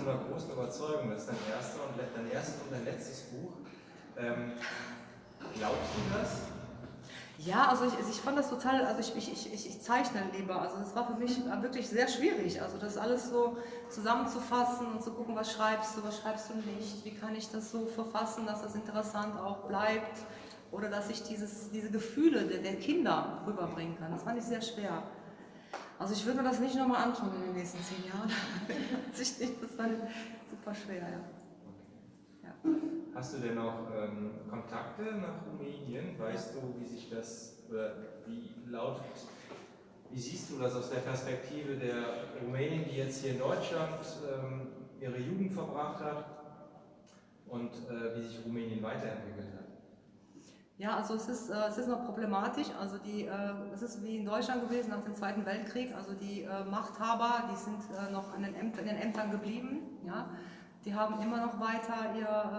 einer großen Überzeugung, das ist dein erstes und dein letztes Buch. Glaubst du das? Ja, also ich fand das total, also ich zeichne lieber, also das war für mich wirklich sehr schwierig, also das alles so zusammenzufassen und zu gucken, was schreibst du nicht, wie kann ich das so verfassen, dass das interessant auch bleibt oder dass ich diese Gefühle der Kinder rüberbringen kann, das fand ich sehr schwer. Also ich würde mir das nicht nochmal antun in den nächsten 10 Jahren, das fand ich super schwer, ja. Ja. Hast du denn noch Kontakte nach Rumänien? Weißt du, wie sich das, wie siehst du das aus der Perspektive der Rumänin, die jetzt hier in Deutschland ihre Jugend verbracht hat und wie sich Rumänien weiterentwickelt hat? Ja, also es ist noch problematisch, also es ist wie in Deutschland gewesen nach dem Zweiten Weltkrieg, also die Machthaber, die sind noch in den Ämtern geblieben, ja, die haben immer noch weiter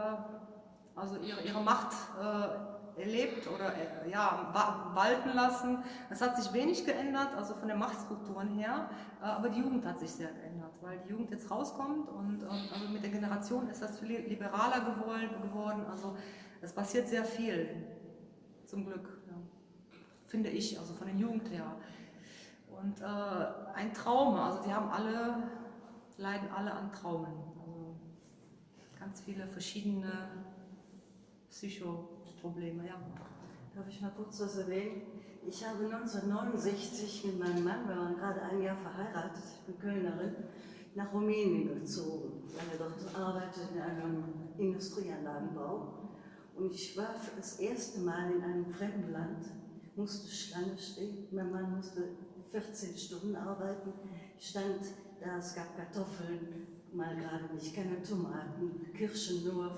ihre Macht erlebt oder walten lassen. Es hat sich wenig geändert, also von den Machtstrukturen her, aber die Jugend hat sich sehr geändert, weil die Jugend jetzt rauskommt und also mit der Generation ist das viel liberaler geworden, also es passiert sehr viel. Zum Glück, ja. Finde ich, also von der Jugend her. Und ein Trauma, also die leiden alle an Traumen. Also ganz viele verschiedene Psychoprobleme, ja. Darf ich mal kurz was erwähnen? Ich habe 1969 mit meinem Mann, wir waren gerade ein Jahr verheiratet, ich bin Kölnerin, nach Rumänien gezogen, weil er dort arbeitet in einem Industrieanlagenbau. Und ich war für das erste Mal in einem fremden Land, musste Schlange stehen. Mein Mann musste 14 Stunden arbeiten. Ich stand da, es gab Kartoffeln, mal gerade nicht, keine Tomaten, Kirschen nur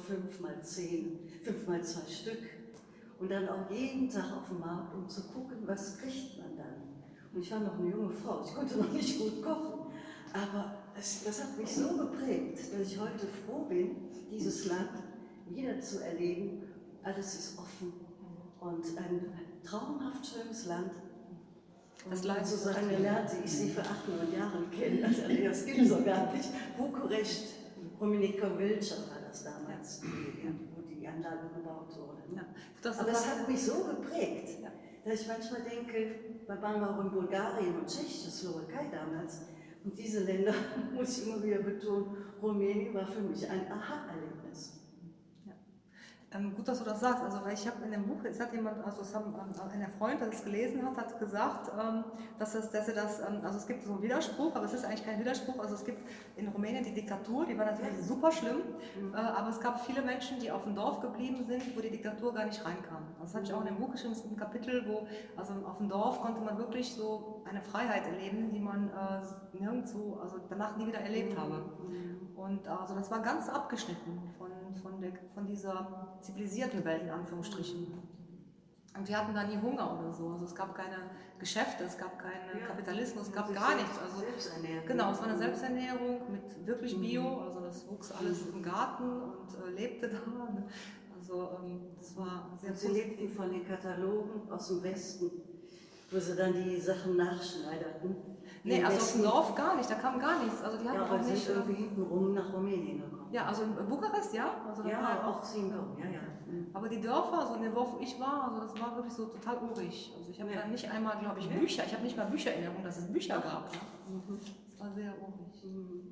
5x2 Stück. Und dann auch jeden Tag auf dem Markt, um zu gucken, was kriegt man dann. Und ich war noch eine junge Frau, ich konnte noch nicht gut kochen. Aber das hat mich so geprägt, dass ich heute froh bin, dieses Land wieder zu erleben. Alles ist offen und ein traumhaft schönes Land. Das Land sozusagen lernte ich sie für 800 Jahre kennen, also das gibt es so gar nicht. Bukarest, Rumenicovica war das damals, wo die Anlage gebaut wurde. Ja. Aber das hat mich so geprägt, dass ich manchmal denke, wir waren auch in Bulgarien und Tschechoslowakei damals, und diese Länder, muss ich immer wieder betonen, Rumänien war für mich ein Aha-Erlebnis. Gut, dass du das sagst. Also, weil ich habe in dem Buch, es hat jemand, also ein Freund, der das gelesen hat, hat gesagt, also es gibt so einen Widerspruch, aber es ist eigentlich kein Widerspruch. Also es gibt in Rumänien die Diktatur, die war natürlich super schlimm, aber es gab viele Menschen, die auf dem Dorf geblieben sind, wo die Diktatur gar nicht reinkam. Also das habe ich auch in dem Buch geschrieben, es gibt ein Kapitel, wo, also auf dem Dorf konnte man wirklich so eine Freiheit erleben, die man nirgendwo, also danach nie wieder erlebt habe. Und also das war ganz abgeschnitten von dieser zivilisierten Welt in Anführungsstrichen. Und wir hatten da nie Hunger oder so. Also es gab keine Geschäfte, es gab keinen Kapitalismus, es gab gar nichts. Also genau, es war eine Selbsternährung mit wirklich Bio. Also das wuchs alles im Garten und lebte da. Also das war sehr Sie lebten von den Katalogen aus dem Westen, wo sie dann die Sachen nachschneiderten. Nee, also aus dem Dorf gar nicht, da kam gar nichts. Also die hatten aber auch nicht irgendwie hintenrum nach Rumänien gekommen. Ja, also in Bukarest, ja. Also ja, auch Zimbabwe, ja. Aber die Dörfer, also in dem Dorf, wo ich war, also das war wirklich so total urig. Also ich habe da nicht einmal, glaube ich, Bücher, ich habe nicht mal Büchererinnerung, dass es Bücher gab. Das war sehr urig.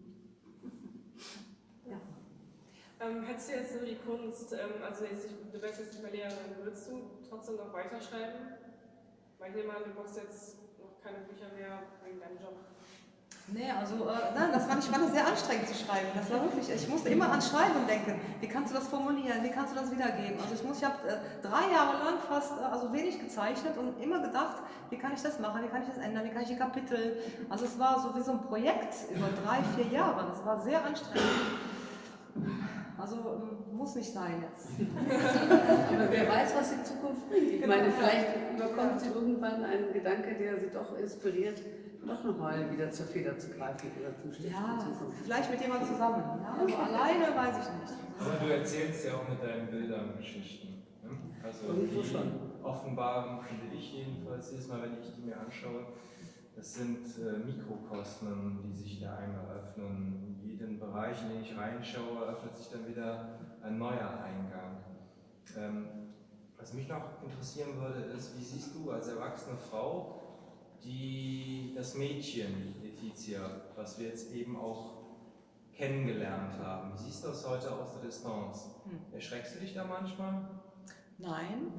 Hättest du jetzt nur die Kunst, also du wärst jetzt nicht mehr Lehrerin, würdest du trotzdem noch weiterschreiben? Weil ich nehme an, du machst jetzt noch keine Bücher mehr wegen deinem Job. Nee, also nein, ich fand das sehr anstrengend zu schreiben. Das war wirklich, ich musste immer an Schreiben denken. Wie kannst du das formulieren? Wie kannst du das wiedergeben? Also ich habe 3 Jahre lang fast wenig gezeichnet und immer gedacht, wie kann ich das machen? Wie kann ich das ändern? Wie kann ich die Kapitel? Also es war so wie so ein Projekt über 3, 4 Jahre. Das war sehr anstrengend. Also muss nicht sein jetzt. Aber wer weiß, was die Zukunft bringt. Ich meine, vielleicht überkommt sie irgendwann einen Gedanke, der sie doch inspiriert, doch nochmal wieder zur Feder zu greifen oder zum Stift zu kommen. Vielleicht mit jemandem zusammen. Ja? Also alleine weiß ich nicht. Aber du erzählst ja auch mit deinen Bildern Geschichten. Ne? Also irgendwo die schon. offenbaren, finde ich jedenfalls, jedes Mal, wenn ich die mir anschaue, Das sind Mikrokosmen, die sich da einmal öffnen. In jedem Bereich, in den ich reinschaue, öffnet sich dann wieder ein neuer Eingang. Was mich noch interessieren würde, ist, wie siehst du als erwachsene Frau das Mädchen, Letizia, was wir jetzt eben auch kennengelernt haben? Wie siehst du das heute aus der Distanz? Erschreckst du dich da manchmal? Nein.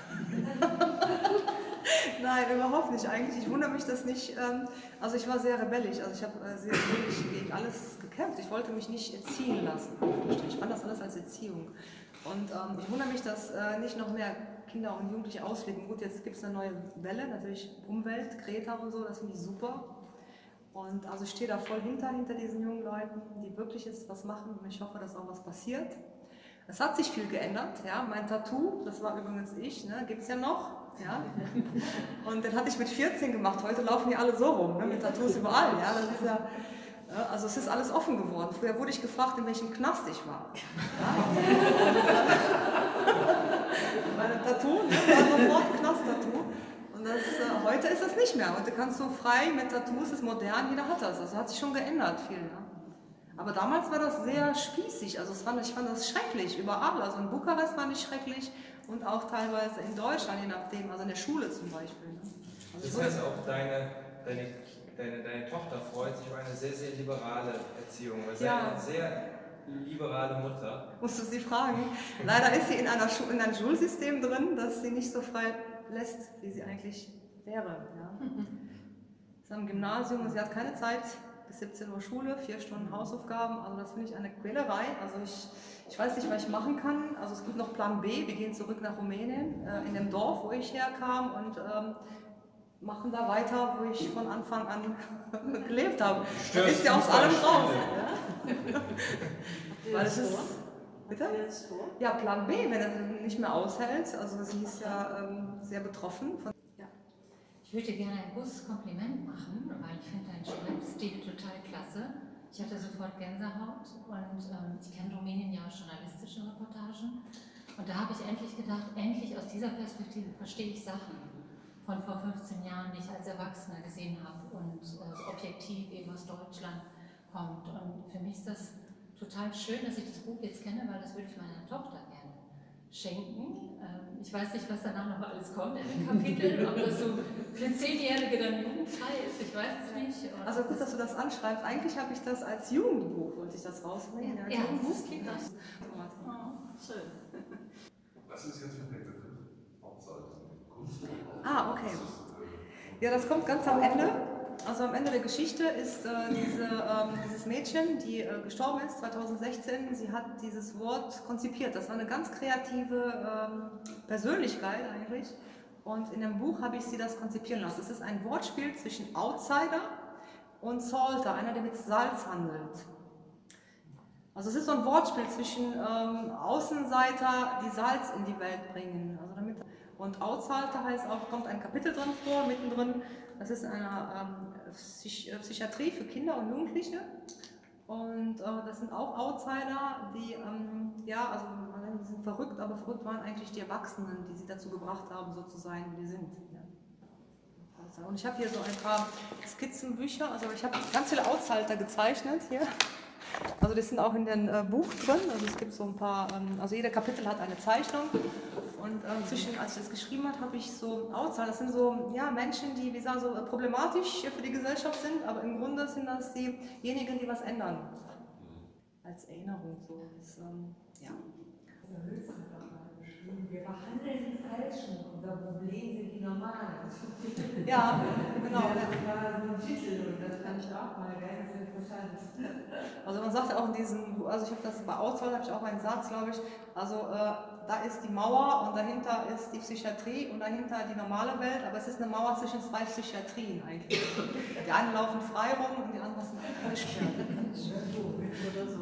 Nein, überhaupt nicht eigentlich. Ich wundere mich, dass nicht, also ich war sehr rebellisch, also ich habe sehr rebellisch gegen alles gekämpft. Ich wollte mich nicht erziehen lassen. Ich fand das alles als Erziehung. Und ich wundere mich, dass nicht noch mehr Kinder und Jugendliche ausfliegen. Gut, jetzt gibt es eine neue Welle, natürlich Umwelt, Greta und so, das finde ich super. Und also ich stehe da voll hinter diesen jungen Leuten, die wirklich jetzt was machen und ich hoffe, dass auch was passiert. Es hat sich viel geändert, ja. Mein Tattoo, das war übrigens ich, ne, gibt es ja noch. Ja. Und den hatte ich mit 14 gemacht, heute laufen die alle so rum, ne, mit Tattoos überall. Ja. Das ist ja, also es ist alles offen geworden. Früher wurde ich gefragt, in welchem Knast ich war. Ja. Mein Tattoo, ne, war sofort Knast-Tattoo. Und heute ist das nicht mehr. Heute kannst du frei mit Tattoos, ist modern, jeder hat das. Also hat sich schon geändert viel. Ja. Aber damals war das sehr spießig, also ich fand das schrecklich, überall. Also in Bukarest fand ich schrecklich und auch teilweise in Deutschland, je nachdem, also in der Schule zum Beispiel. Ne? Also das heißt auch, deine Tochter freut sich über eine sehr, sehr liberale Erziehung, weil sie eine sehr liberale Mutter. Musst du sie fragen. Leider ist sie in einem Schulsystem drin, das sie nicht so frei lässt, wie sie eigentlich wäre. Ja. Sie ist am Gymnasium und sie hat keine Zeit. Bis 17 Uhr Schule, 4 Stunden Hausaufgaben, also das finde ich eine Quälerei. Also ich weiß nicht, was ich machen kann. Also es gibt noch Plan B, wir gehen zurück nach Rumänien, in dem Dorf, wo ich herkam und machen da weiter, wo ich von Anfang an gelebt habe. Da ist ja aus allem raus. Ja? Weil es ist, bitte? Ja, Plan B, wenn er nicht mehr aushält. Also sie ist ja sehr betroffen. Ich würde gerne ein großes Kompliment machen, weil ich finde deinen Schreibstil total klasse. Ich hatte sofort Gänsehaut und ich kenne Rumänien ja aus journalistischen Reportagen. Und da habe ich endlich gedacht, endlich aus dieser Perspektive verstehe ich Sachen von vor 15 Jahren, die ich als Erwachsener gesehen habe und objektiv eben aus Deutschland kommt. Und für mich ist das total schön, dass ich das Buch jetzt kenne, weil das würde ich meiner Tochter gerne schenken. Ich weiß nicht, was danach noch alles kommt in den Kapiteln, ob das so für 10-Jährige dann jugendfrei ist, ich weiß es nicht. Also gut, dass du das anschreibst. Eigentlich habe ich das als Jugendbuch, wollte ich das rausbringen. Ja, das klingt das. Schön. Was ist jetzt mit der Begriff Hauptseite? Kunst? Okay. Ja, das kommt ganz am Ende. Also am Ende der Geschichte ist dieses Mädchen, die gestorben ist 2016, sie hat dieses Wort konzipiert. Das war eine ganz kreative Persönlichkeit eigentlich. Und in dem Buch habe ich sie das konzipieren lassen. Es ist ein Wortspiel zwischen Outsider und Salter, einer, der mit Salz handelt. Also es ist so ein Wortspiel zwischen Außenseiter, die Salz in die Welt bringen. Also und Outsider heißt auch, kommt ein Kapitel drin vor, mittendrin. Das ist eine Psychiatrie für Kinder und Jugendliche. Und das sind auch Outsider, die, also die sind verrückt, aber verrückt waren eigentlich die Erwachsenen, die sie dazu gebracht haben, so zu sein, wie sie sind. Ja. Und ich habe hier so ein paar Skizzenbücher, also ich habe ganz viele Outsider gezeichnet hier. Also das sind auch in dem Buch drin, also es gibt so ein paar, also jeder Kapitel hat eine Zeichnung. Und als ich das geschrieben habe, habe ich so Outsider, das sind so Menschen, die, wie sagen, so problematisch für die Gesellschaft sind, aber im Grunde sind das diejenigen, die was ändern. Als Erinnerung so. Das, Wir behandeln die Falschen, unser Problem sind die Normalen. Ja, genau. Das war so ein Titel und das fand ich auch mal ganz interessant. Also man sagt ja auch in diesem, also ich habe das bei Outsider, habe ich auch einen Satz, glaube ich, also da ist die Mauer und dahinter ist die Psychiatrie und dahinter die normale Welt, aber es ist eine Mauer zwischen 2 Psychiatrien eigentlich. Die einen laufen frei rum und die anderen sind eingesperrt.